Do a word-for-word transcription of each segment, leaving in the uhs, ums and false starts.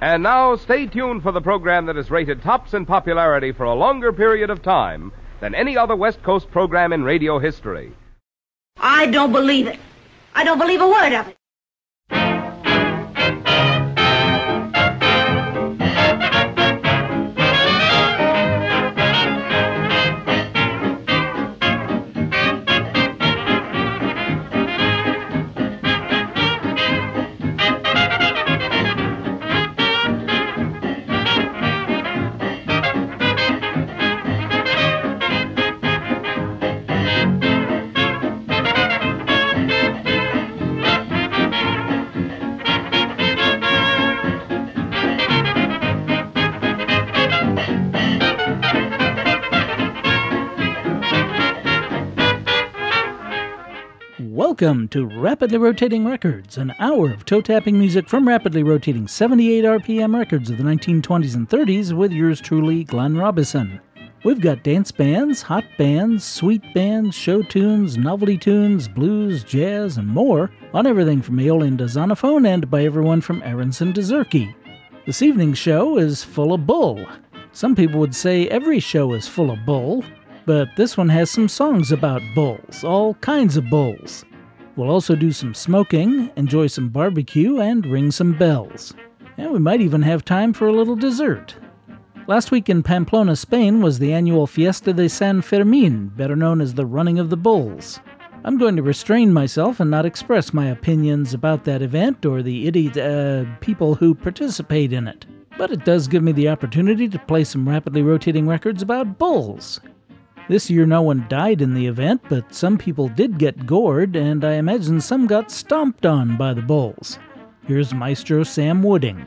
And now, stay tuned for the program that is rated tops in popularity for a longer period of time than any other West Coast program in radio history. I don't believe it. I don't believe a word of it. Welcome to Rapidly Rotating Records, an hour of toe-tapping music from rapidly rotating seventy-eight R P M records of the nineteen twenties and thirties with yours truly, Glenn Robison. We've got dance bands, hot bands, sweet bands, show tunes, novelty tunes, blues, jazz, and more on everything from Aeolian to Zonophone and by everyone from Aronson to Zerke. This evening's show is full of bull. Some people would say every show is full of bull, but this one has some songs about bulls, all kinds of bulls. We'll also do some smoking, enjoy some barbecue, and ring some bells. And we might even have time for a little dessert. Last week in Pamplona, Spain was the annual Fiesta de San Fermin, better known as the Running of the Bulls. I'm going to restrain myself and not express my opinions about that event or the idiot uh, people who participate in it. But it does give me the opportunity to play some rapidly rotating records about bulls. This year no one died in the event, but some people did get gored, and I imagine some got stomped on by the bulls. Here's Maestro Sam Wooding.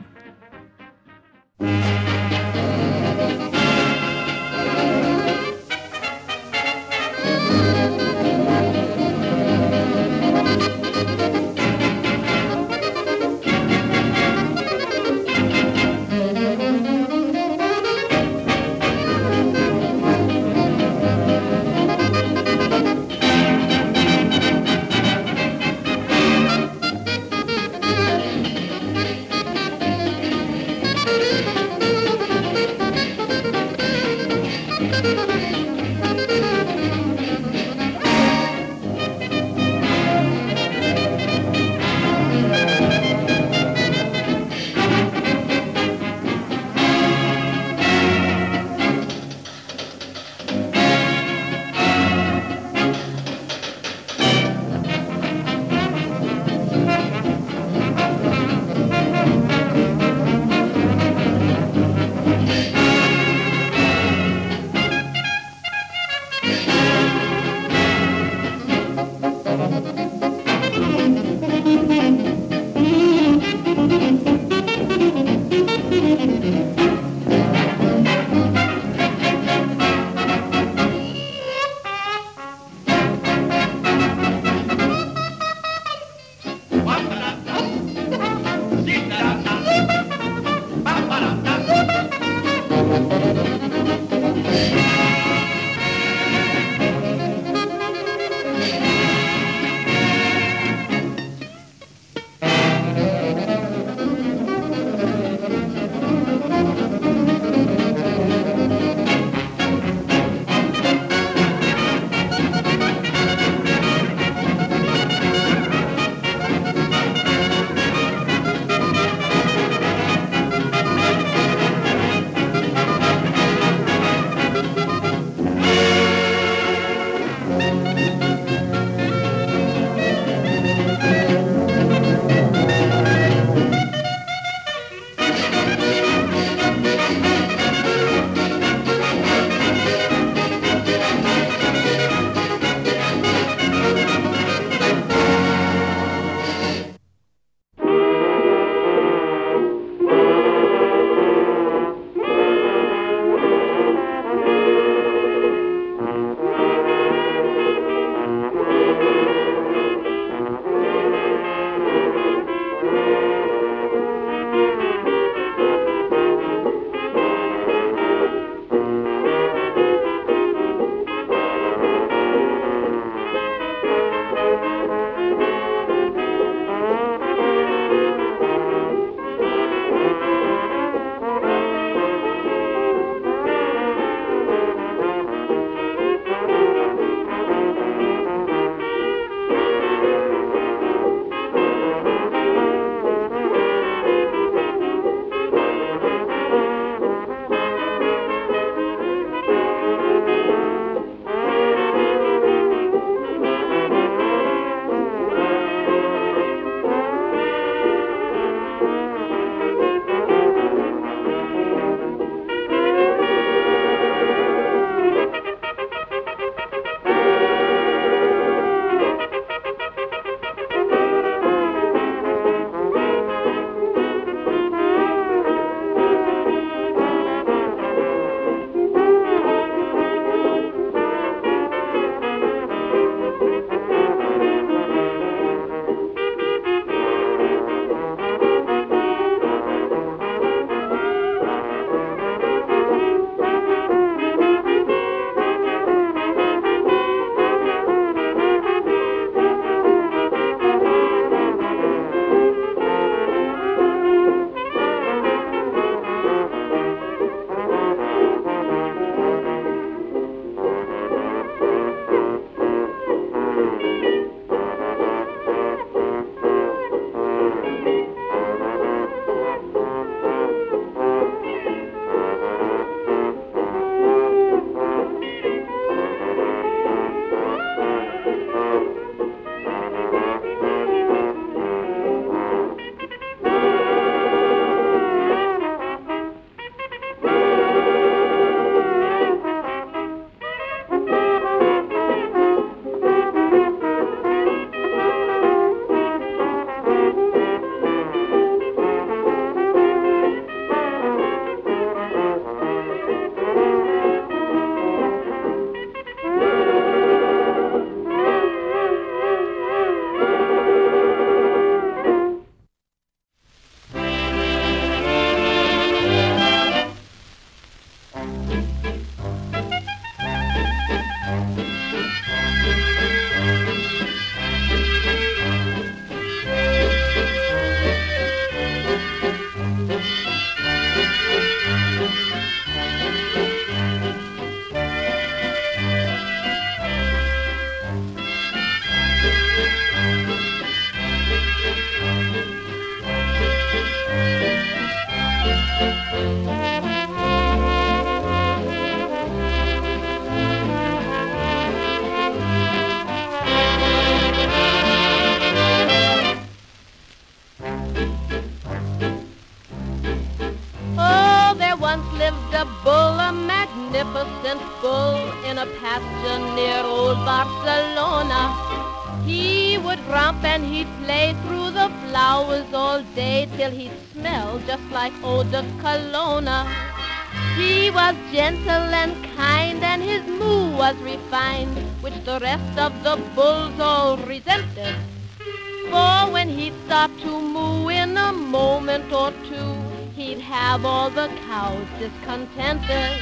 A bull, a magnificent bull, in a pasture near old Barcelona. He would romp and he'd play through the flowers all day till he'd smell just like eau de cologne. He was gentle and kind and his moo was refined, which the rest of the bulls all resented. For when he'd stop to moo in a moment or two, he'd have all the cows discontented.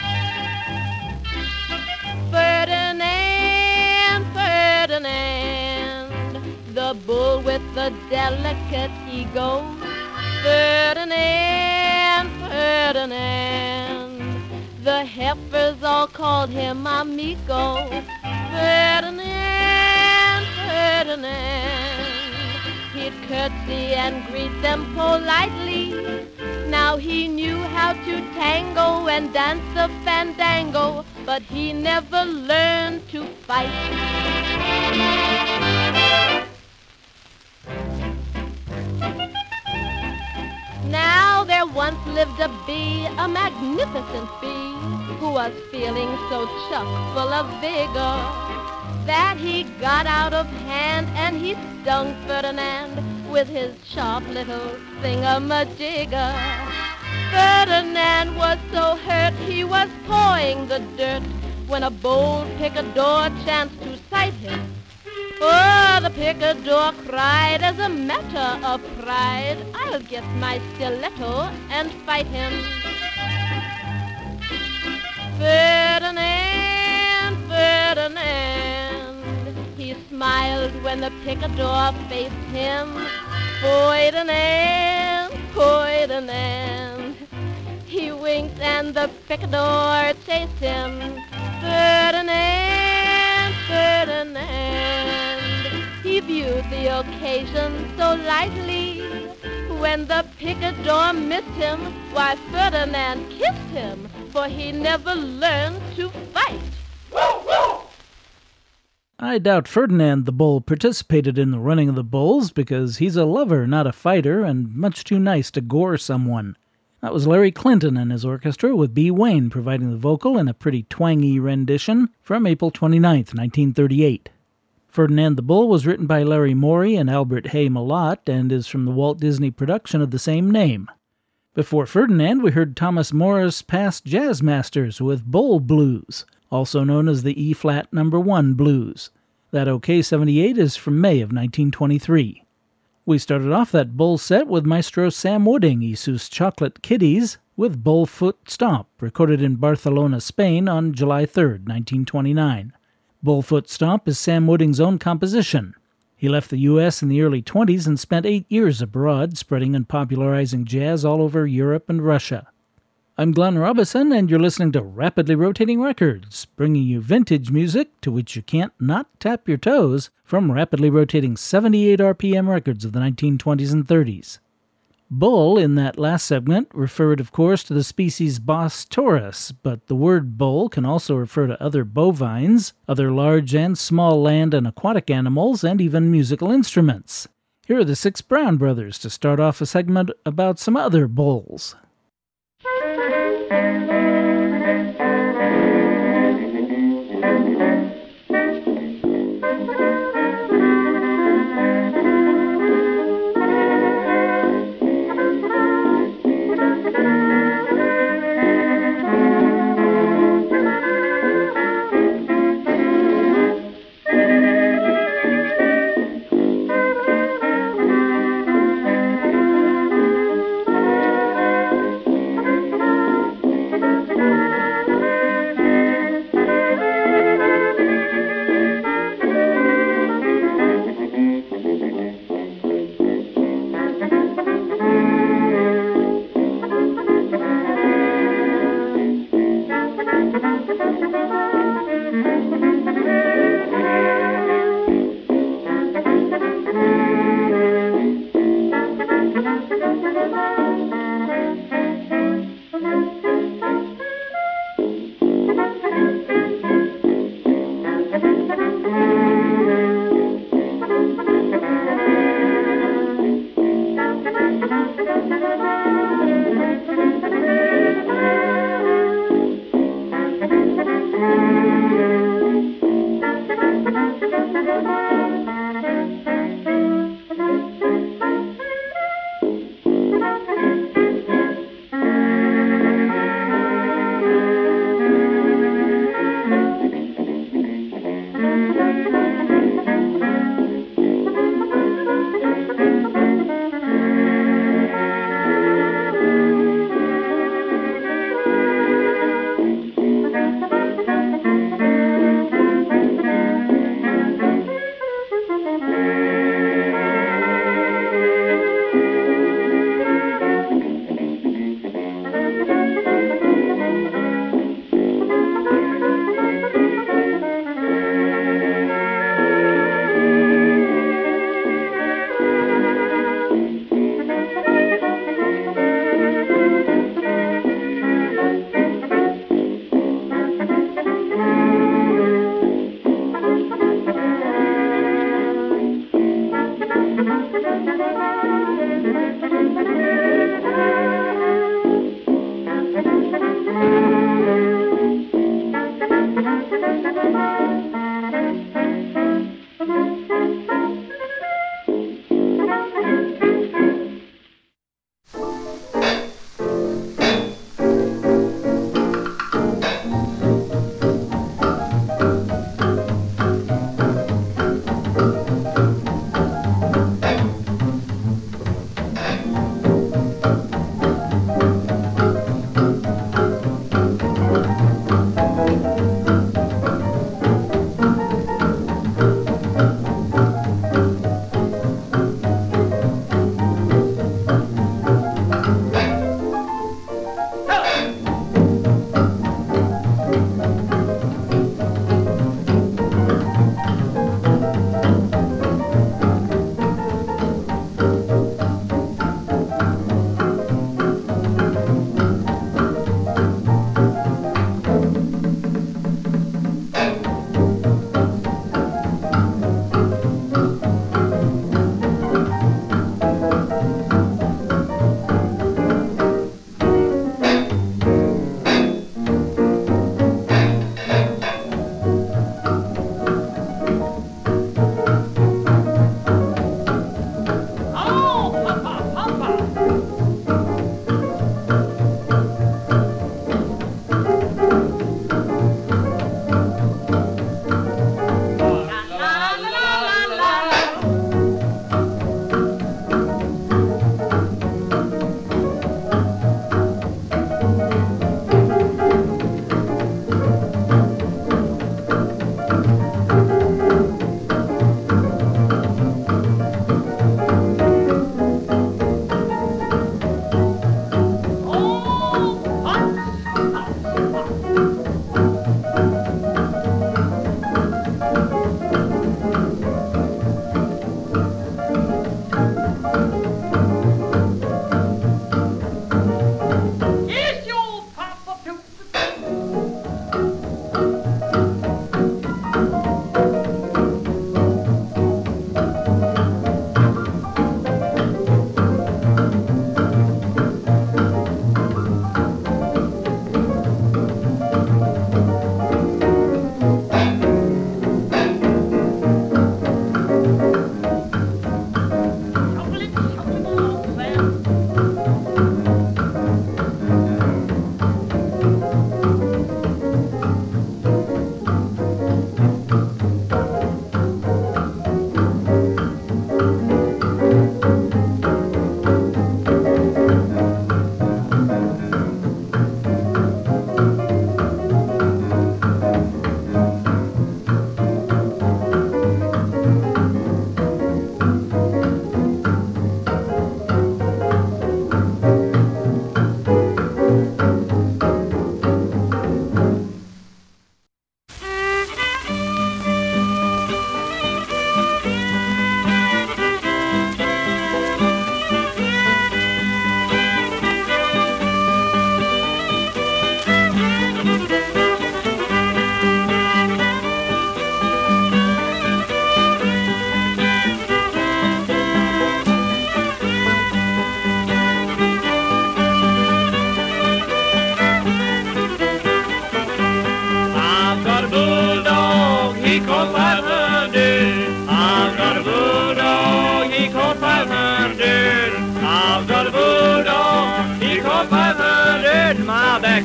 Ferdinand, Ferdinand, the bull with the delicate ego. Ferdinand, Ferdinand, the heifers all called him amigo. Ferdinand, Ferdinand, he'd curtsy and greet them politely. Now he knew how to tango and dance the fandango, but he never learned to fight. Now there once lived a bee, a magnificent bee, who was feeling so chuck full of vigor that he got out of hand and he stung Ferdinand with his sharp little thingamajigger. Ferdinand was so hurt he was pawing the dirt when a bold picador chanced to sight him. Oh, the picador cried as a matter of pride, I'll get my stiletto and fight him. Ferdinand, Ferdinand, he smiled when the picador faced him. Ferdinand, Ferdinand, he winked and the picador chased him. Ferdinand, Ferdinand, he viewed the occasion so lightly. When the picador missed him, why Ferdinand kissed him, for he never learned to fight. I doubt Ferdinand the Bull participated in the running of the bulls because he's a lover, not a fighter, and much too nice to gore someone. That was Larry Clinton and his orchestra, with B. Wayne providing the vocal in a pretty twangy rendition from April twenty-ninth, nineteen thirty-eight. Ferdinand the Bull was written by Larry Morey and Albert Hay Malott and is from the Walt Disney production of the same name. Before Ferdinand, we heard Thomas Morris Past Jazz Masters with Bull Blues, also known as the E-flat number one blues. That OK seventy-eight is from May of nineteen twenty-three. We started off that Bull set with Maestro Sam Wooding y sus Chocolate Kitties with Bullfoot Stomp, recorded in Barcelona, Spain on July third, nineteen twenty-nine. Bullfoot Stomp is Sam Wooding's own composition. He left the U S in the early twenties and spent eight years abroad, spreading and popularizing jazz all over Europe and Russia. I'm Glenn Robison, and you're listening to Rapidly Rotating Records, bringing you vintage music to which you can't not tap your toes from rapidly rotating seventy-eight R P M records of the nineteen twenties and thirties. Bull, in that last segment, referred, of course, to the species Bos taurus, but the word bull can also refer to other bovines, other large and small land and aquatic animals, and even musical instruments. Here are the Six Brown Brothers to start off a segment about some other bulls.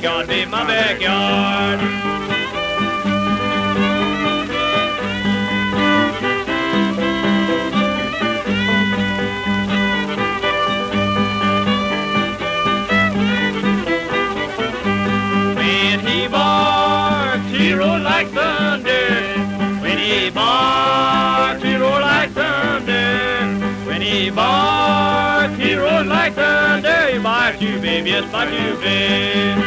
backyard, be my backyard. When he barks, he roars like thunder. When he barks, he roars like thunder. When he barks, he roars like thunder. He barks you, baby, yes, barks you, baby.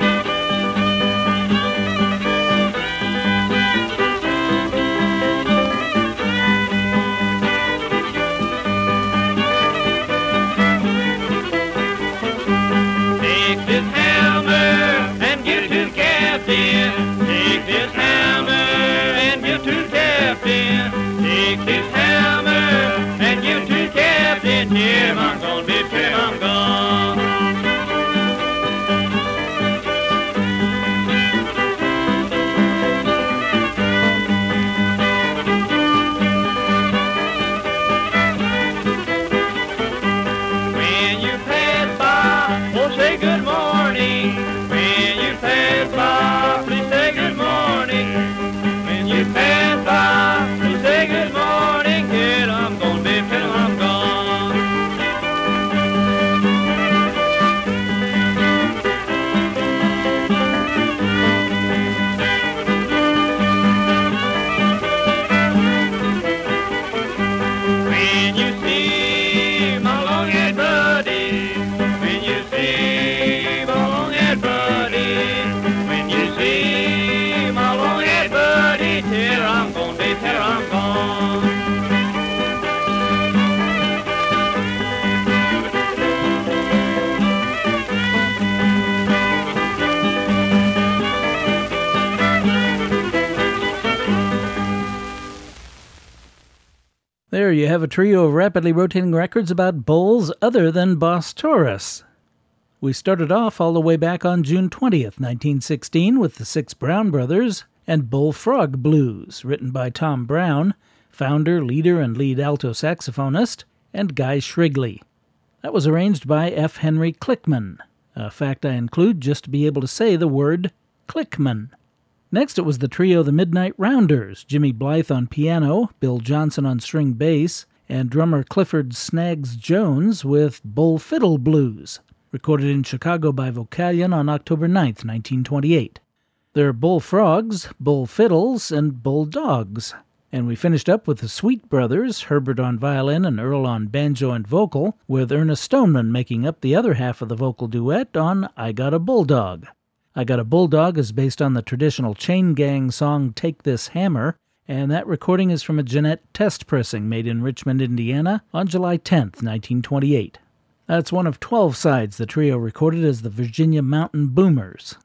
Take this hammer and give it to the captain. Take this hammer and give it to the captain. Take this hammer and give it to the captain. Till I'm gone, baby, till I'm gone. When you pass by, oh, say good morning. When you pass by, please say good morning. When you pass by, please say good morning. Till I'm gone, baby, till I'm gone. When you see my long-haired buddy, when you see my long-haired buddy, when you see my long-haired buddy, till I'm gone, baby, till I'm gone. There you have a trio of rapidly rotating records about bulls other than Boss Taurus. We started off all the way back on June twentieth, nineteen sixteen, with the Six Brown Brothers and Bullfrog Blues, written by Tom Brown, founder, leader, and lead alto saxophonist, and Guy Shrigley. That was arranged by F. Henry Klickman, a fact I include just to be able to say the word Klickman. Next, it was the trio The Midnight Rounders, Jimmy Blythe on piano, Bill Johnson on string bass, and drummer Clifford Snags Jones with Bull Fiddle Blues, recorded in Chicago by Vocalion on October ninth, nineteen twenty-eight. There are Bullfrogs, Bull Fiddles, and Bulldogs. And we finished up with the Sweet Brothers, Herbert on violin and Earl on banjo and vocal, with Ernest Stoneman making up the other half of the vocal duet on I Got a Bulldog. I Got a Bulldog is based on the traditional Chain Gang song Take This Hammer, and that recording is from a Jeanette test pressing made in Richmond, Indiana on July tenth, nineteen twenty-eight. That's one of twelve sides the trio recorded as the Virginia Mountain Boomers.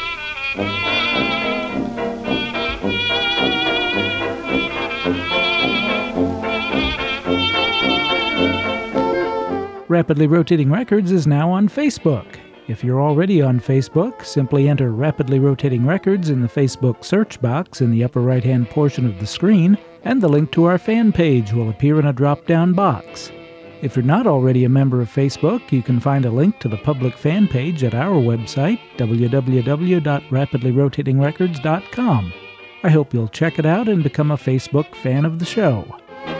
Rapidly Rotating Records is now on Facebook. If you're already on Facebook, simply enter Rapidly Rotating Records in the Facebook search box in the upper right-hand portion of the screen, and the link to our fan page will appear in a drop-down box. If you're not already a member of Facebook, you can find a link to the public fan page at our website, w w w dot rapidly rotating records dot com. I hope you'll check it out and become a Facebook fan of the show.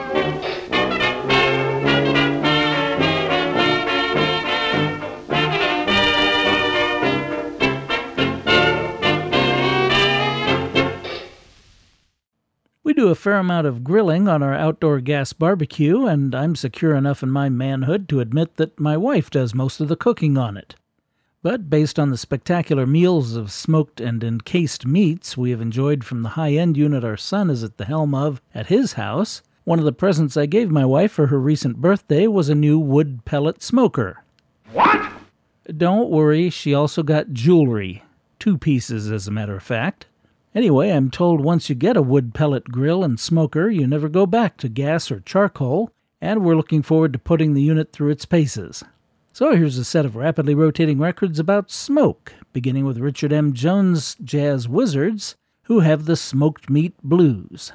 We do a fair amount of grilling on our outdoor gas barbecue, and I'm secure enough in my manhood to admit that my wife does most of the cooking on it. But based on the spectacular meals of smoked and encased meats we have enjoyed from the high-end unit our son is at the helm of at his house, one of the presents I gave my wife for her recent birthday was a new wood pellet smoker. What? Don't worry, she also got jewelry. Two pieces, as a matter of fact. Anyway, I'm told once you get a wood pellet grill and smoker, you never go back to gas or charcoal, and we're looking forward to putting the unit through its paces. So here's a set of rapidly rotating records about smoke, beginning with Richard M. Jones' Jazz Wizards, who have the Smoked Meat Blues.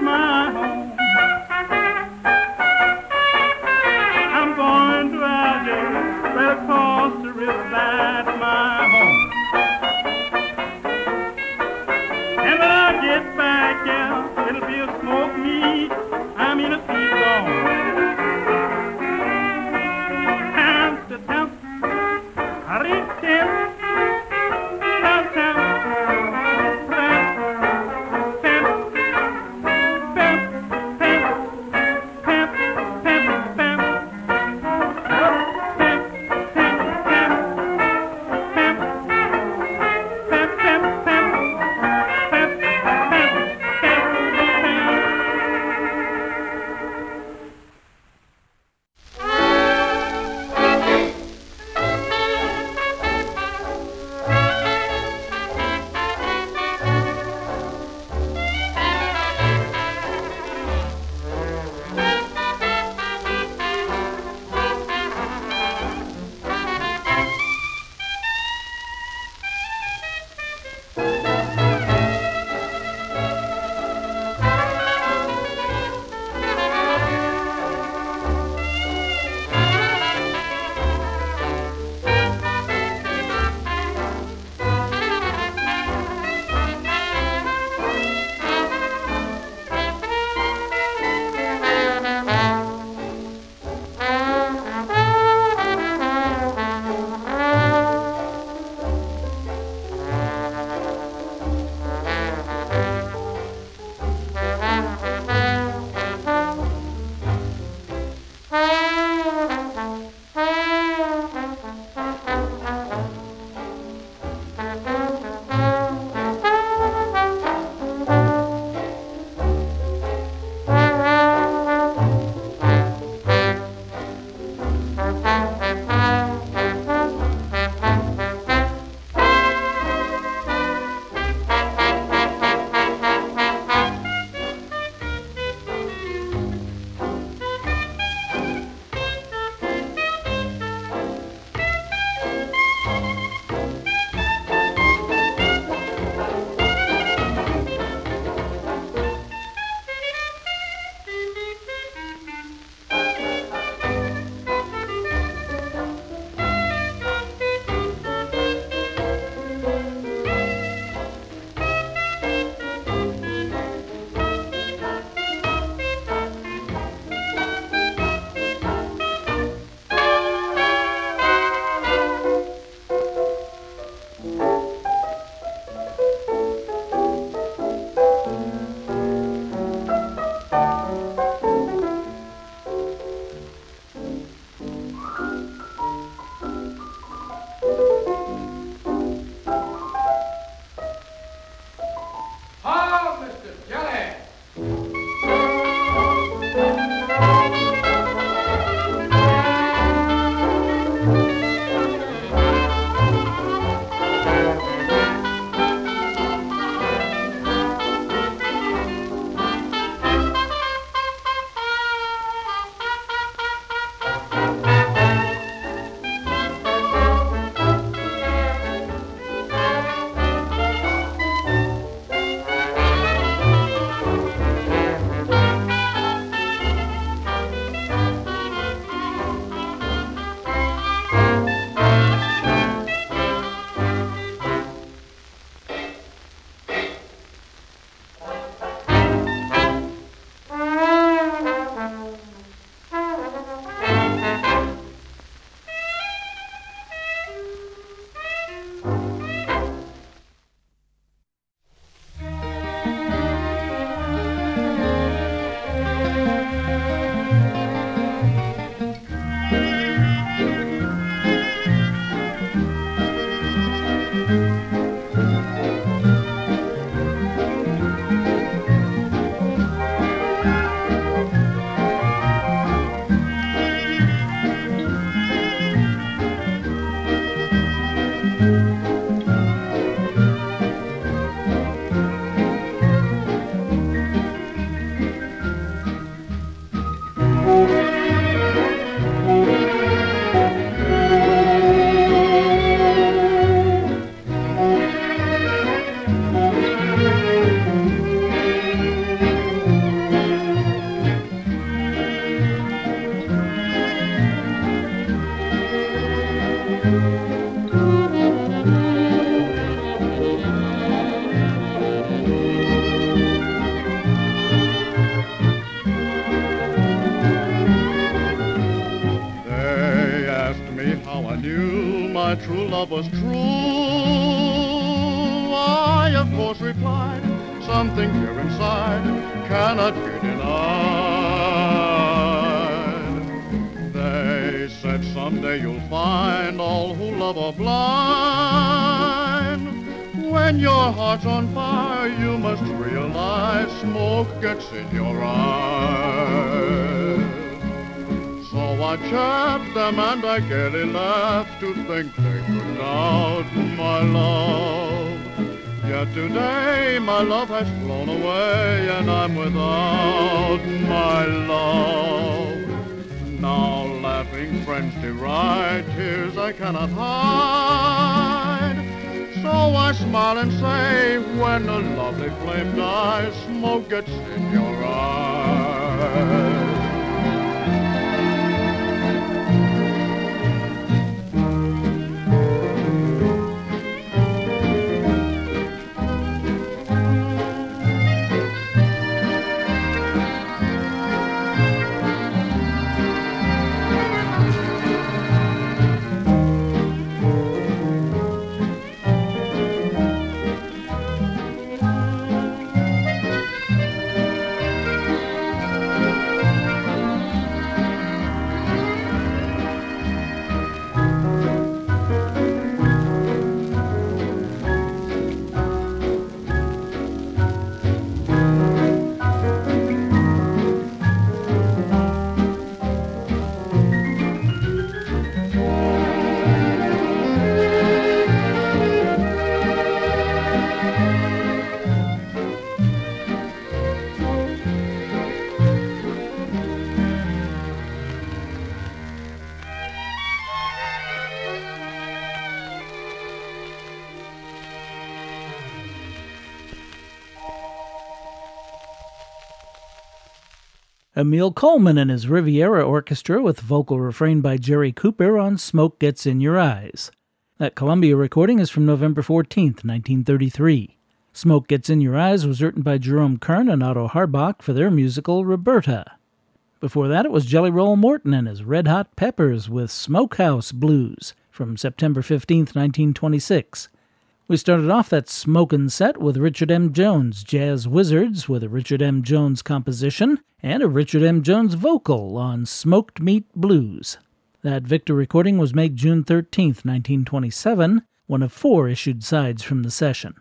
my home. I'm going to Algiers, right across the river, that's my home. And when I get back, yeah, it'll be a smoked meat, I mean a sweet bone. Town to town, I reach in. Town, town, town, town, my true love was true, I of course replied, something here inside cannot be denied. They said someday you'll find all who love are blind. When your heart's on fire, you must realize smoke gets in your eyes. So I chaffed them and I gaily laughed to think they could doubt my love. Yet today my love has flown away and I'm without my love. Now laughing friends deride tears I cannot hide. So I smile and say, when a lovely flame dies, smoke gets in your eyes. Emil Coleman and his Riviera Orchestra with vocal refrain by Jerry Cooper on Smoke Gets in Your Eyes. That Columbia recording is from November fourteenth, nineteen thirty-three. Smoke Gets in Your Eyes was written by Jerome Kern and Otto Harbach for their musical Roberta. Before that, it was Jelly Roll Morton and his Red Hot Peppers with Smokehouse Blues from September fifteenth, nineteen twenty-six. We started off that smokin' set with Richard M. Jones' Jazz Wizards with a Richard M. Jones composition and a Richard M. Jones vocal on Smoked Meat Blues. That Victor recording was made June thirteenth, nineteen twenty-seven, one of four issued sides from the session.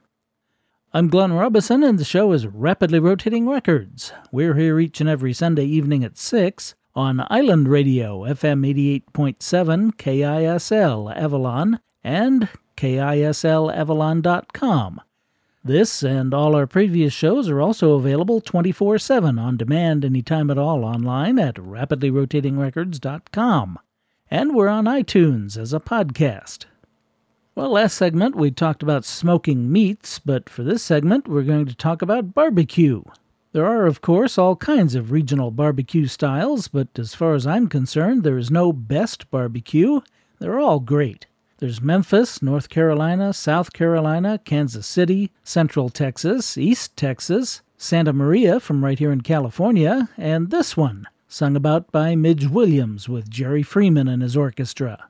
I'm Glenn Robison, and the show is Rapidly Rotating Records. We're here each and every Sunday evening at six on Island Radio, F M eighty-eight point seven, K I S L Avalon, and K I S L Avalon dot com. This and all our previous shows are also available twenty-four seven on demand anytime at all online at rapidly rotating records dot com. And we're on iTunes as a podcast. Well, last segment we talked about smoking meats, but for this segment we're going to talk about barbecue. There are, of course, all kinds of regional barbecue styles, but as far as I'm concerned, there is no best barbecue. They're all great. There's Memphis, North Carolina, South Carolina, Kansas City, Central Texas, East Texas, Santa Maria from right here in California, and this one, sung about by Midge Williams with Jerry Freeman and his orchestra.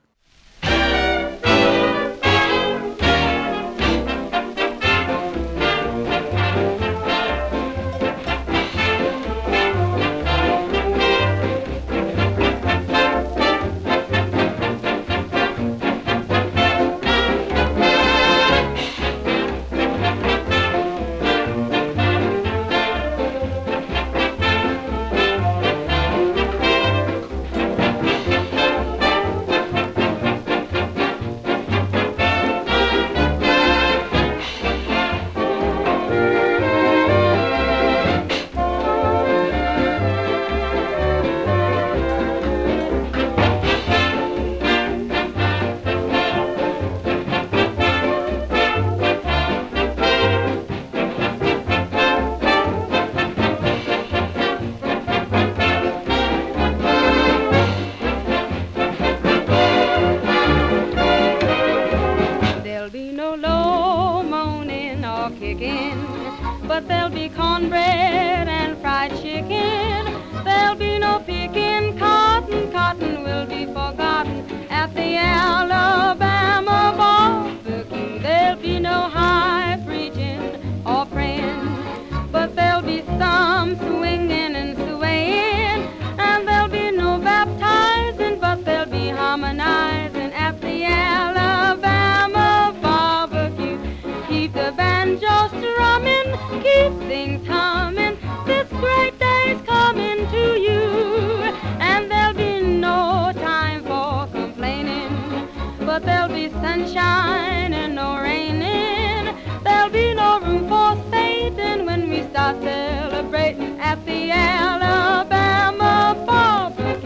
at the Alabama barbecue.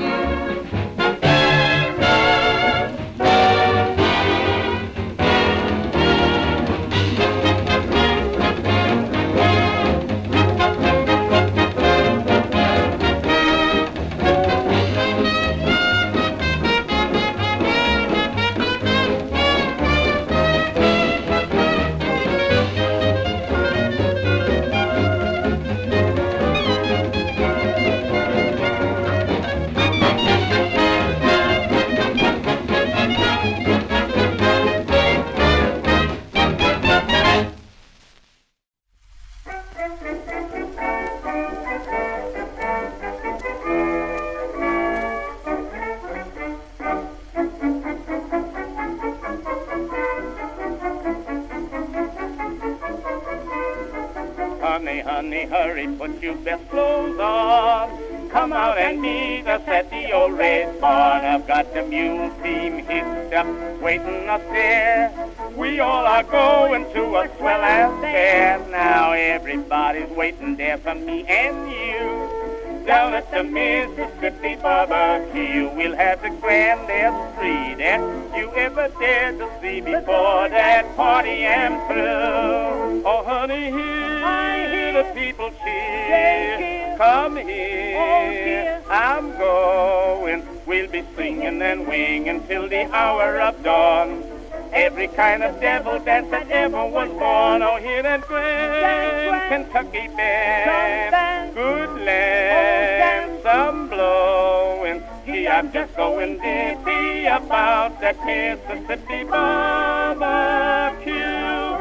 Honey, honey, hurry, put your best clothes on. Come out and meet us at the old red barn. I've got the mule team hitched up, waiting up there. We all are going to a swell affair. Now everybody's waiting there for me and you. Down at the Mississippi barbecue, we'll have the grandest spree that you ever dared to see before that party am through. Oh, honey, here, I hear the people cheer. Come here, I'm going. We'll be singing and winging till the hour of dawn. Every kind of devil dance that ever was born. Oh, hear that grand Kentucky band. Good land, some blowing. Gee, I'm just going dizzy about that Mississippi barbecue.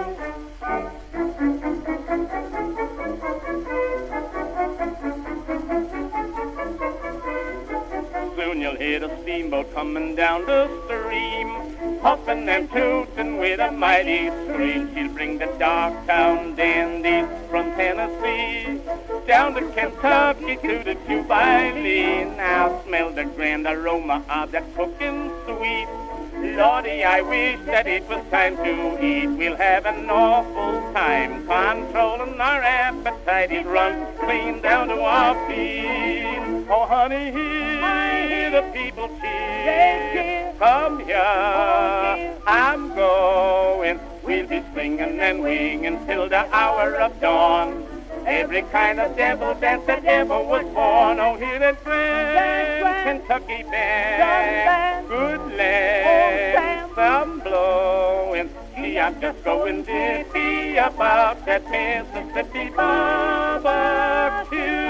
Soon you'll hear the steamboat coming down the stream, puffing and tooting with a mighty scream. She'll bring the Dogtown dandies from Tennessee down to Kentucky to the Jubilee. Now smell the grand aroma of that cooking sweet. Lordy, I wish that it was time to eat. We'll have an awful time controlling our appetite. It runs clean down to our feet. Oh, honey, I hear the people cheer. Come here, I'm going. We'll be singing and winging till the hour of dawn. Every kind of devil dance that ever was born. Oh, hear that grand Kentucky band. Good land, some blowing. Gee, I'm just going dizzy about that Mississippi barbecue.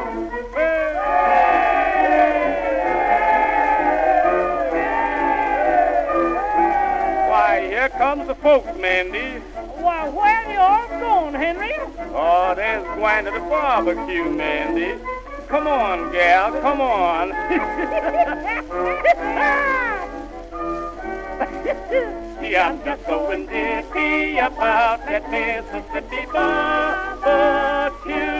Why, here comes the folks, Mandy. Why, where are you all going, Henry? Oh, there's going to the barbecue, Mandy. Come on, gal, come on. See, I'm just going dizzy about that Mississippi barbecue.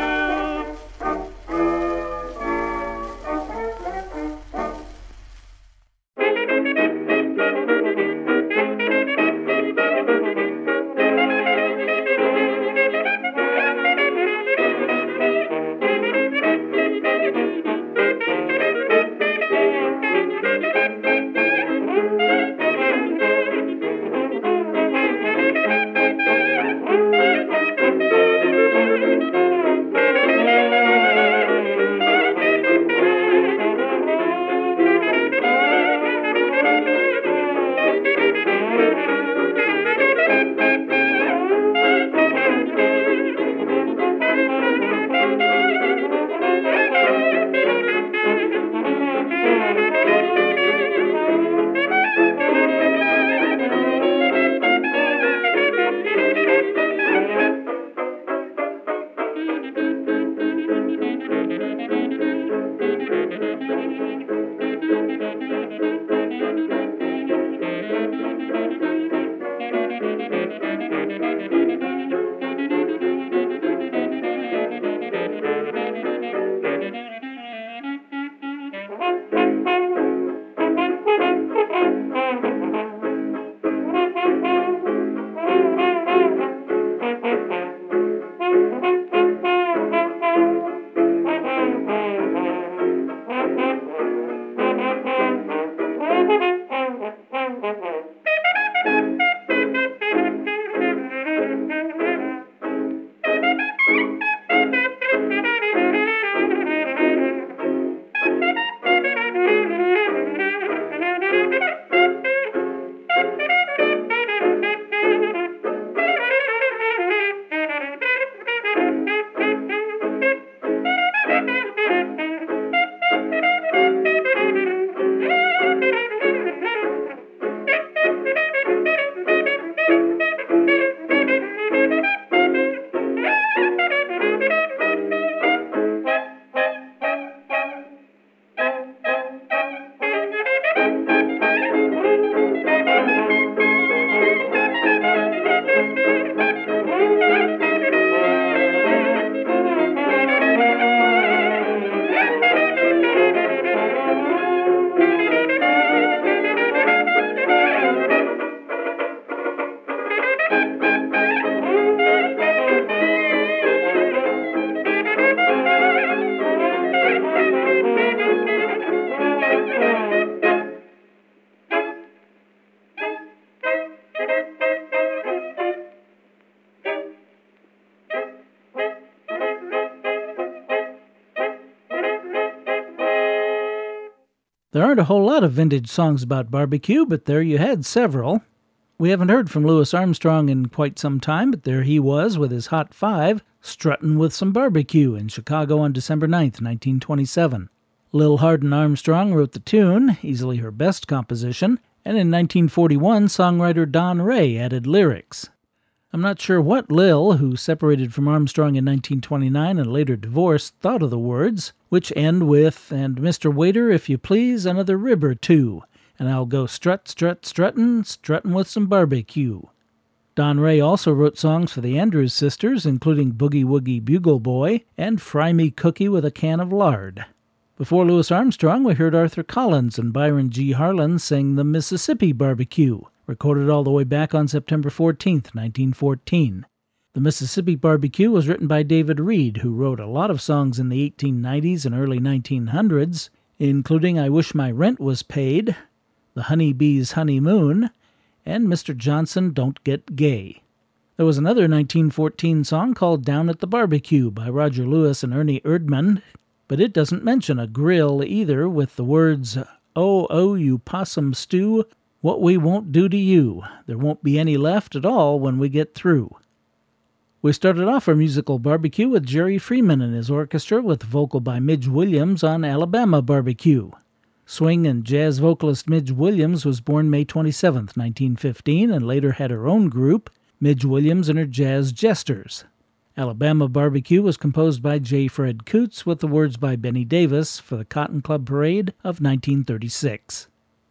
There aren't a whole lot of vintage songs about barbecue, but there you had several. We haven't heard from Louis Armstrong in quite some time, but there he was with his Hot Five, strutting with some barbecue in Chicago on December ninth, nineteen twenty-seven. Lil Hardin Armstrong wrote the tune, easily her best composition, and in nineteen forty-one, songwriter Don Ray added lyrics. I'm not sure what Lil, who separated from Armstrong in nineteen twenty-nine and later divorced, thought of the words, which end with, "And Mister Waiter, if you please, another rib or two, and I'll go strut, strut, struttin', struttin' with some barbecue." Don Ray also wrote songs for the Andrews Sisters, including Boogie Woogie Bugle Boy and Fry Me Cookie with a Can of Lard. Before Louis Armstrong, we heard Arthur Collins and Byron G. Harlan sing the Mississippi Barbecue, recorded all the way back on September fourteenth, nineteen fourteen. The Mississippi Barbecue was written by David Reed, who wrote a lot of songs in the eighteen nineties and early nineteen hundreds, including I Wish My Rent Was Paid, The Honey Bee's Honeymoon, and Mister Johnson Don't Get Gay. There was another nineteen fourteen song called Down at the Barbecue by Roger Lewis and Ernie Erdman, but it doesn't mention a grill either, with the words, "Oh, oh, you possum stew, what we won't do to you. There won't be any left at all when we get through." We started off our musical barbecue with Jerry Freeman and his orchestra with vocal by Midge Williams on Alabama Barbecue. Swing and jazz vocalist Midge Williams was born May twenty-seventh, nineteen fifteen, and later had her own group, Midge Williams and her Jazz Jesters. Alabama Barbecue was composed by J. Fred Coots with the words by Benny Davis for the Cotton Club Parade of nineteen thirty-six.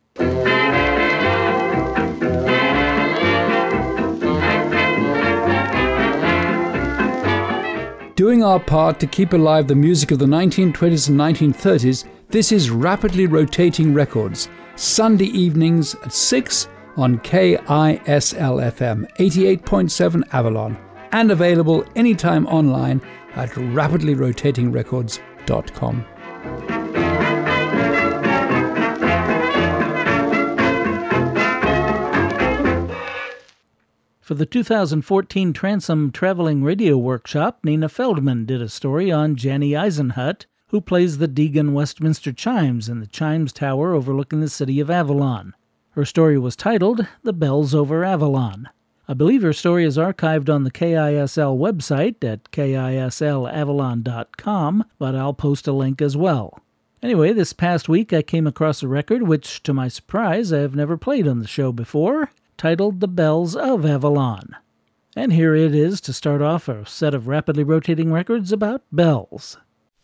Doing our part to keep alive the music of the nineteen twenties and nineteen thirties, this is Rapidly Rotating Records, Sunday evenings at six on K I S L F M eighty-eight point seven Avalon, and available anytime online at rapidly rotating records dot com. For the two thousand fourteen Transom Traveling Radio Workshop, Nina Feldman did a story on Janny Eisenhut, who plays the Deegan Westminster Chimes in the Chimes Tower overlooking the city of Avalon. Her story was titled The Bells Over Avalon. I believe her story is archived on the K I S L website at K I S L avalon dot com, but I'll post a link as well. Anyway, this past week I came across a record which, to my surprise, I have never played on the show before, titled The Bells of Avalon. And here it is to start off a set of rapidly rotating records about bells.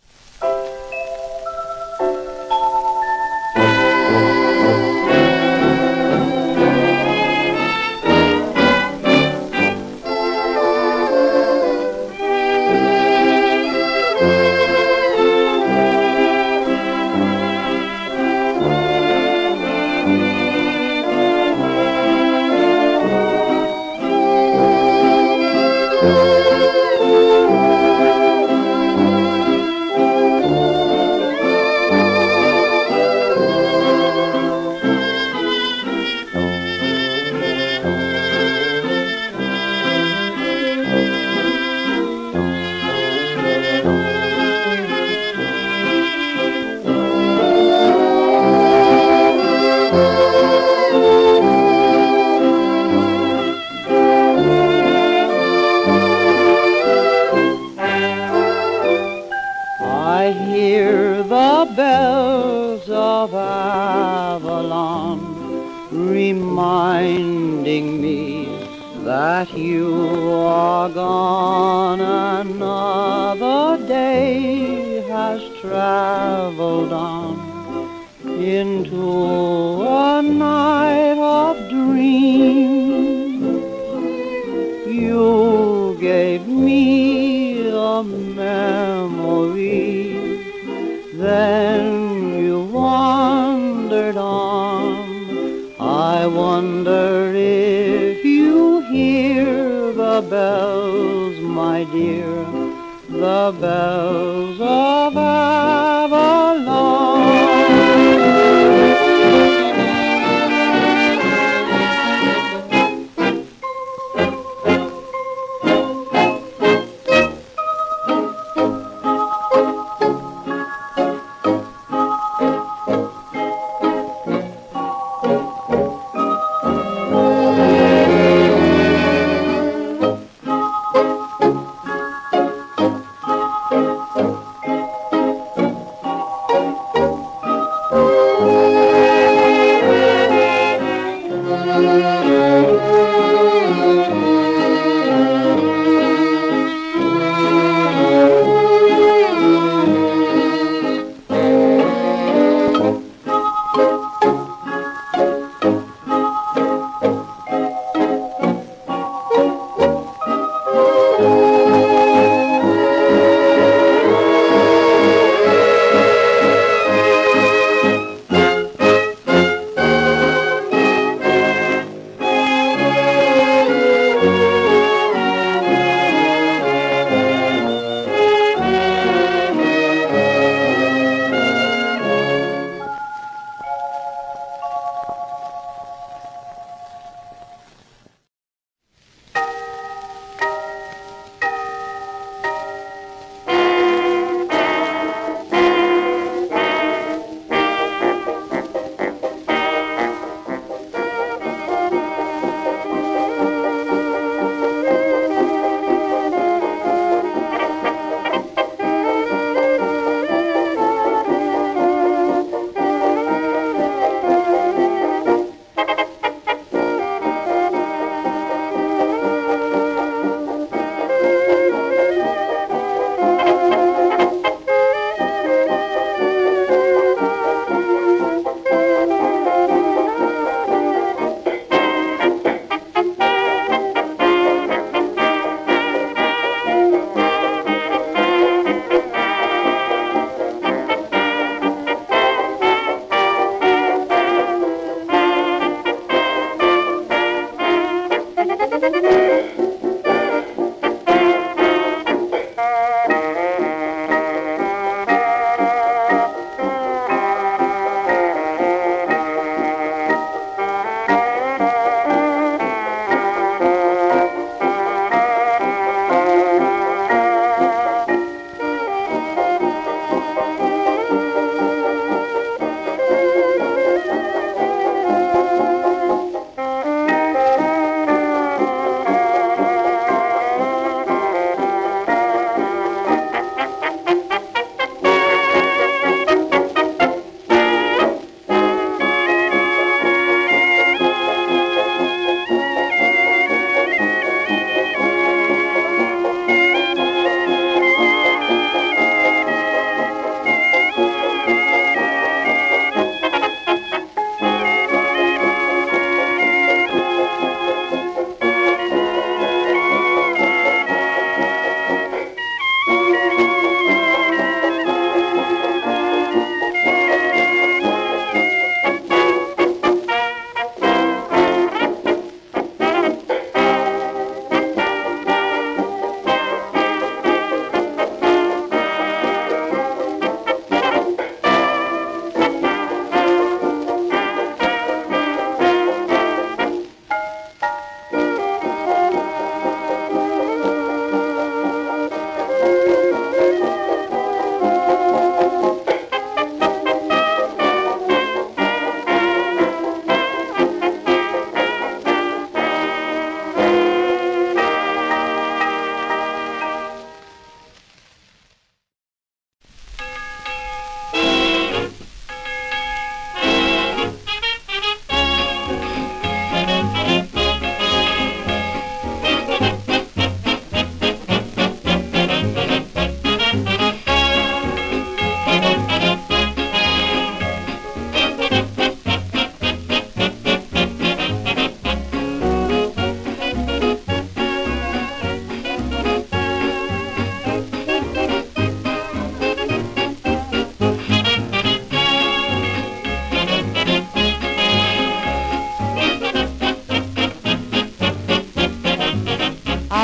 reminding me that you are gone. Another day has traveled on into a night of dreams. You gave me a memory, then you wandered on. I wonder if you hear the bells, my dear, the bells of Avalon.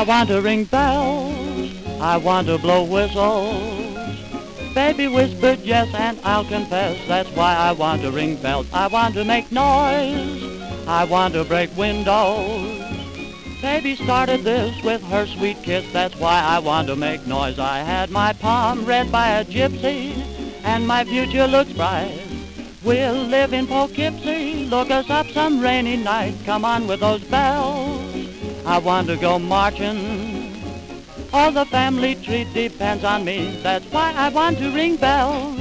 want to ring bells, I want to blow whistles. Baby whispered yes, and I'll confess, that's why I want to ring bells. I want to make noise, I want to break windows. Baby started this with her sweet kiss, that's why I want to make noise. I had my palm read by a gypsy, and my future looks bright. We'll live in Poughkeepsie, look us up some rainy night. Come on with those bells, I want to go marching. All the family tree depends on me, that's why I want to ring bells.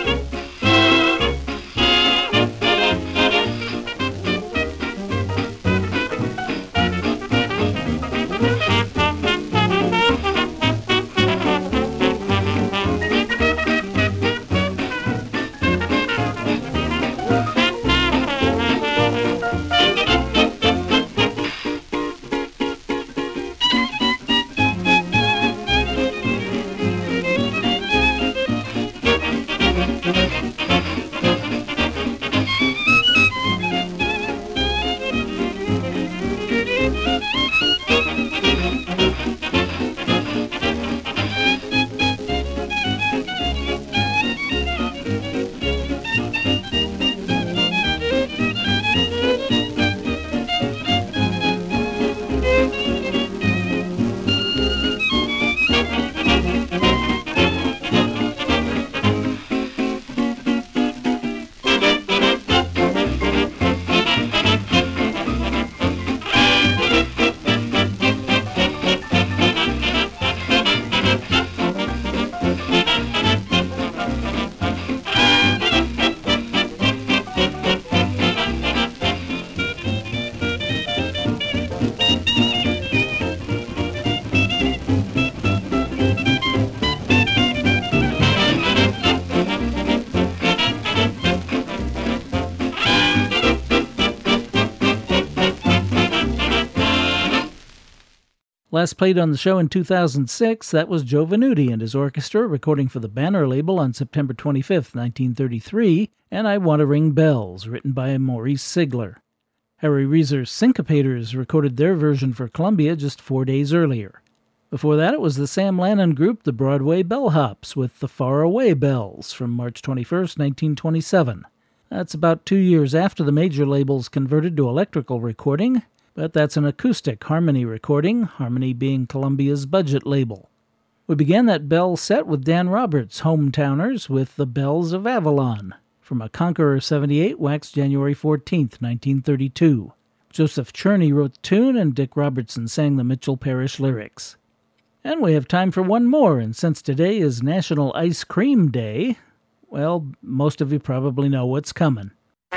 Last played on the show in two thousand six, that was Joe Venuti and his orchestra recording for the Banner label on September twenty-fifth, nineteen thirty-three, and I Want to Ring Bells, written by Maurice Sigler. Harry Reeser's Syncopators recorded their version for Columbia just four days earlier. Before that, it was the Sam Lannon group, the Broadway Bellhops, with The Far Away Bells from March twenty-first, nineteen twenty-seven. That's about two years after the major labels converted to electrical recording, but that's an acoustic Harmony recording, Harmony being Columbia's budget label. We began that bell set with Dan Roberts' Hometowners with The Bells of Avalon, from A Conqueror seventy-eight, waxed January fourteenth, nineteen thirty-two. Joseph Cherney wrote the tune, and Dick Robertson sang the Mitchell Parish lyrics. And we have time for one more, and since today is National Ice Cream Day, well, most of you probably know what's coming.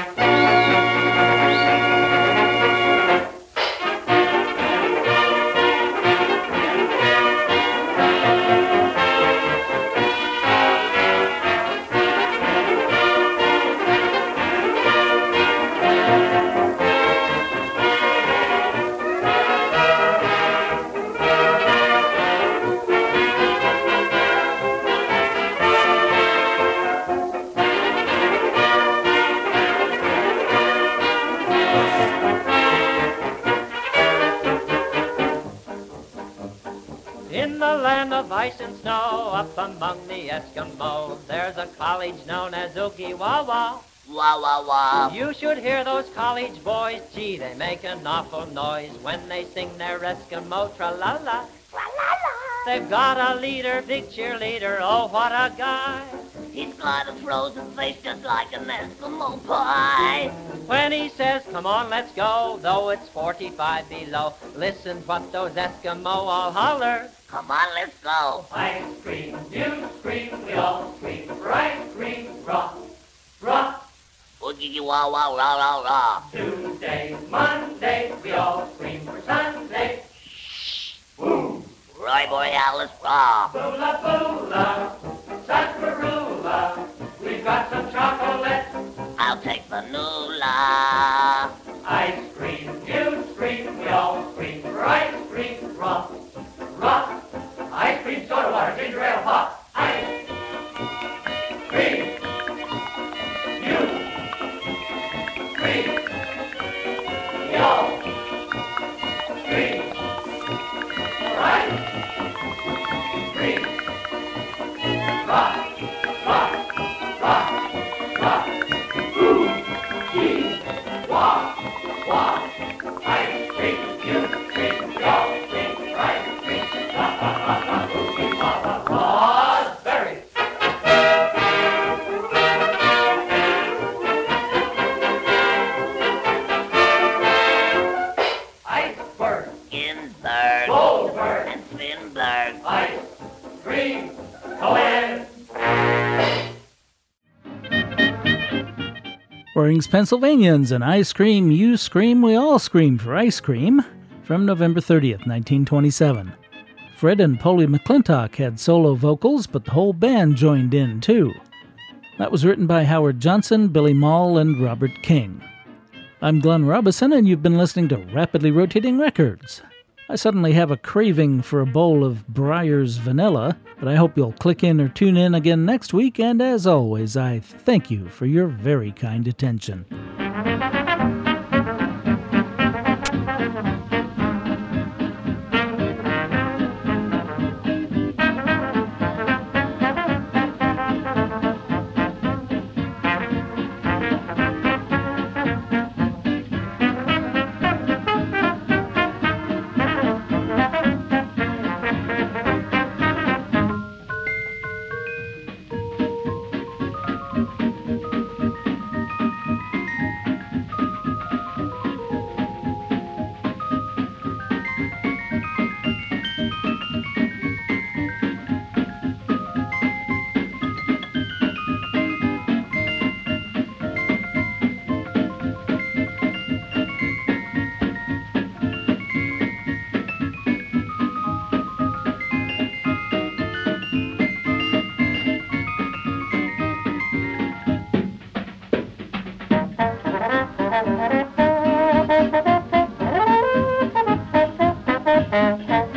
Ice and snow up among the Eskimos. There's a college known as Ukiwawa. Wah, wah, wah. You should hear those college boys. Gee, they make an awful noise when they sing their Eskimo tra-la-la. Tra-la-la. They've got a leader, big cheerleader. Oh, what a guy. He's got a frozen face just like an Eskimo pie. When he says, come on, let's go, though it's forty-five below, listen what those Eskimo all holler. Come on, let's go. Ice cream, you scream, we all scream for ice cream. Raw, raw. Oogie wah wah rah rah rah. Tuesday, Monday, we all scream for Sunday. Shh. Woo. Roy Borealis rah. Boola boola, sarsaparilla. We've got some chocolate. I'll take vanilla. Ice cream, you scream, we all scream for ice cream. Raw, raw. Ice cream, soda water, ginger ale, pop. Ice cream. You. Cream. We all. Cream. Worings, Pennsylvanians, and I Scream, You Scream, We All Scream for Ice Cream from November thirtieth, nineteen twenty-seven. Fred and Polly McClintock had solo vocals, but the whole band joined in, too. That was written by Howard Johnson, Billy Maul, and Robert King. I'm Glenn Robison, and you've been listening to Rapidly Rotating Records. I suddenly have a craving for a bowl of Breyer's Vanilla, but I hope you'll click in or tune in again next week, and as always, I thank you for your very kind attention.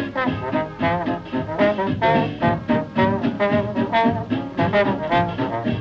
Thank you.